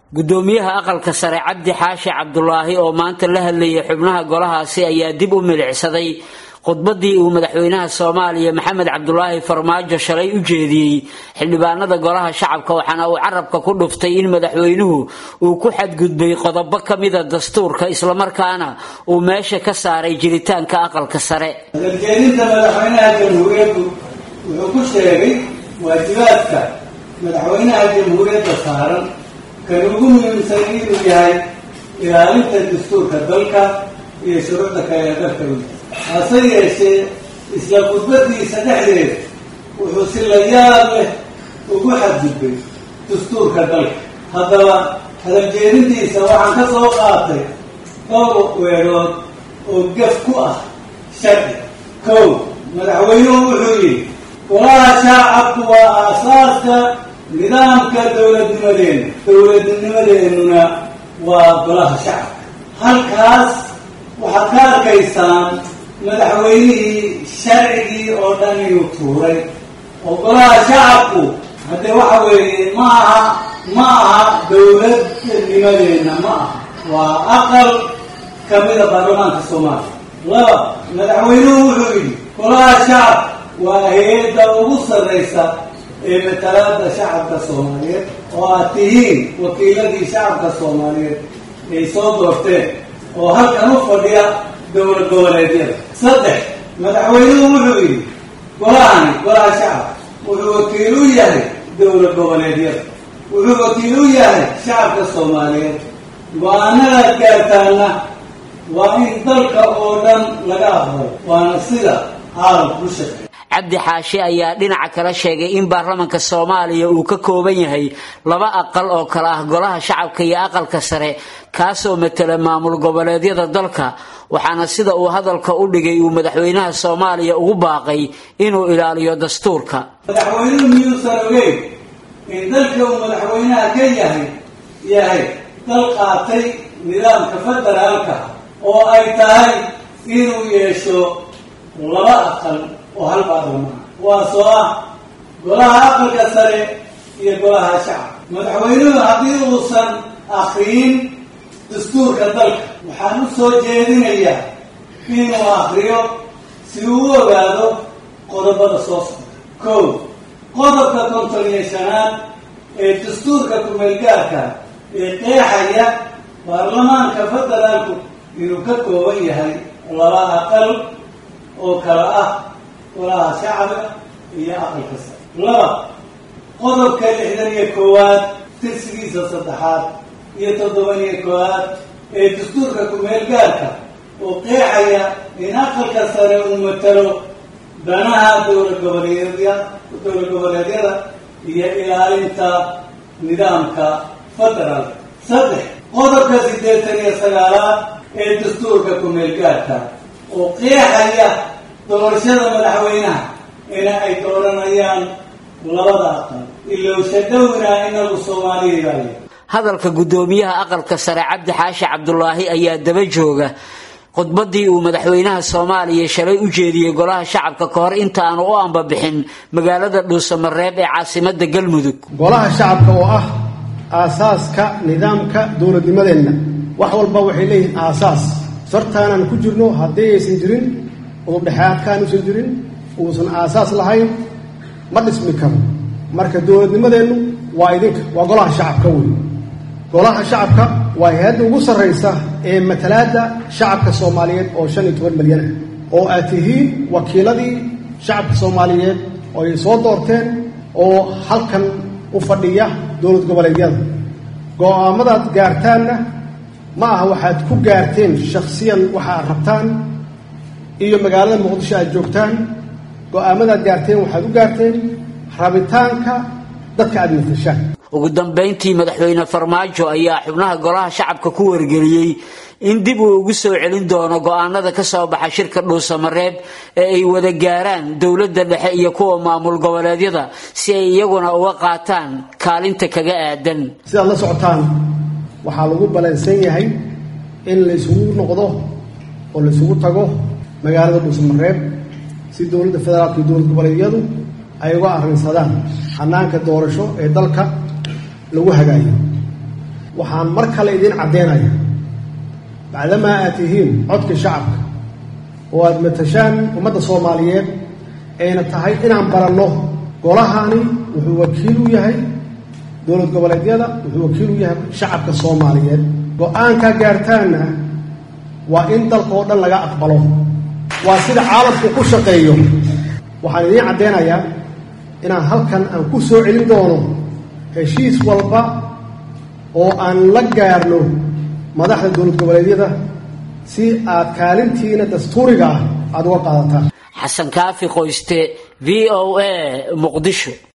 gudoomiyaha aqalka sare Cabdi Xaashi Cabdullaahi oo maanta la hadlayay xubnaha golahaasi ayaa dib u milicsaday khudbadii uu madaxweynaha Soomaaliya Maxamed Cabdullaahi Farmaajo shalay u jeediyay xildhibaanada golaha shacabka waxaana uu carabka ku dhuftay in madaxweynuhu uu ku xadgudbay qodobo kamida dastuurka isla markaana uu meesha ka saaray jiritaanka aqalka sare. Madaxweynaha jamhuuriyaddu wuxuu ku sheegay waajibaadka madaxweynaha jamhuuriyadda saaran kan ugu muhiimsan inuu yahay ilaalinta dastuurka dalka iyo shuruucda kale ee dalka hase yeeshee isla khudbadiisa dhexdeeda wuxuu si la yaab leh ugu xadgudbay dastuurka dalka. haddaba hadaljeedintiisa waxaan ka soo qaatay dhowr weerood oo gaf ku ah sharci. kow, madaxweynuhu wuxuu yidhi golaha shacabku waa aasaaska nidaamka dowladnimadeennuna waa golaha shacabka. halkaas waxaad ka arkaysaan madaxweynihii sharcigii oo dhan inuu tuuray oo golaha shacabku haddee waxa weeye ma aha dowladnimadeenna ma aha, waa aqal kamida baarlamaanka Soomaaliya. laba, madaxweynuhu wuxuu yidhi golaha shacab waa hay'adda ugu sarreysa ee matalaadda shacabka Soomaaliyeed oo aad tihiin wakiiladii shacabka Soomaaliyeed ay soo doorteen oo halkan u fadhiya dowlad goboleedyada. saddex, madaxweynuhu wuxuu yidhi golaha shacabka wuxuu wakiil u yahay dowlad goboleedyada, wuxuu wakiil u yahay shacabka Soomaaliyeed. go-aanada gaartaana waa in dalka oo dhan laga aqbalo, waana sida caalamku u shaqeeya. Cabdi Xaashi ayaa dhinaca kale sheegay in baarlamaanka Soomaaliya uu ka kooban yahay laba aqal oo kala ah golaha shacabka iyo aqalka sare kaasoo matala maamul goboleedyada dalka waxaana sida uu hadalka u dhigay uu madaxweynaha Soomaaliya ugu baaqay inuu ilaaliyo dastuurka. madaxweynuhu miyuusan ogeyn in dalka uu madaxweynaha ka yahay dal qaatay nidaamka federaalka oo ay tahay inuu yeesho laba aqal oo hal baarlamaan kuwaasoo ah golaha aqalka sare iyo golaha shacabka. madaxweynuhu haddii uusan akhriyin dastuurka dalka waxaan u soo jeedinayaa inuu akhriyo si uu u ogaado qodobada soo socda. kow, qodobka 55 ee dastuurka ku-meelgaarka ee qeexaya baarlamaanka federaalku inuu ka kooban yahay laba aqal oo kala ah golaha shacabka iyo aqalka sare. laba, qodobka 61 tirsigiisa 3 iyo 71 ee dastuurka ku-meelgaarka oo qeexaya in aqalka sare uu matalo danaha dowlad goboleedyada iyo ilaalinta nidaamka federaalka. saddex, qodobka 89 ee dastuurka ku-meelgaarka oo qeexaya doorashada madaxweynaha in ay dooranayaan labada aqal ilowsha dhowna inagu Soomaaliya. hadalka gudoomiyaha aqalka sare Cabdi Xaashi Cabdullaahi ayaa daba jooga khudbadii uu madaxweynaha Soomaaliya shalay u jeediyay golaha shacabka ka hor inta aan u anba bixin magaalada Dhuusamareeb ee caasimadda Galmudug. golaha shacabka oo ah aasaaska nidaamka dowladnimadeenna wax walba waxay leeyihiin aasaas sartaanan ku jirno haddii aysan jirin oo dhaxaadkaan uusan jirin uusan aasaas lahayn ma dhismi karo. marka dowladnimadeennu waa idinka, waa golaha shacabka weyn. golaha shacabka waa hay'adda ugu sarreysa ee matalaadda shacabka Soomaaliyeed oo 15 milyan ah oo aad tihiin wakiiladii shacabka Soomaaliyeed oo ay soo doorteen oo halkan u fadhiya dowlad goboleedyada. go'aamadaad gaartaanna ma aha waxaad ku gaarteen shakhsiyan waxa aad rabtaan iyo magaalada Muqdisho aad joogtaan. go'aamadaad gaarteen waxaad u gaarteen rabitaanka dadka aad matashaan. ugu dambeyntii madaxweyne Farmaajo ayaa xubnaha golaha shacabka ku wargeliyay in dib uu ugu soo celin doono go'aanada ka soo baxa shirka Dhuusamareeb ee ay wada gaaraan dowladda dhexe iyo kuwa maamul goboleedyada si ay iyaguna uga qaataan kaalinta kaga aadan. sidaad la socotaan waxaa lagu balansan yahay in la isugu noqdo oo la isugu tago magaalada Dhuusamareeb si dowladda federaalka iyo dowlad goboleedyadu ay uga arrinsadaan hanaanka doorasho ee dalka lagu hagaayo. waxaan mar kale idin caddeynaya bacdamaa aad tihiin codka shacabka oo aad matashaan ummadda soomaaliyeed ayna tahay inaan baranno golahani wuxuu wakiil u yahay dowlad goboleedyada wuxuu wakiil u yahay shacabka soomaaliyeed go-aanka gaartaanna waa in dalka oo dhan laga aqbalo waa sida caalamku ku shaqeeyo waxaan idiin caddeynayaa inaan halkan aan ku soo celin doono heshiis walba oo aan la gaarno madaxda dowlad goboleedyada si aad kaalintiina dastuuriga ah aad uga qaadataan. Xasan Kaafi Qoyste, VOA, Muqdisho.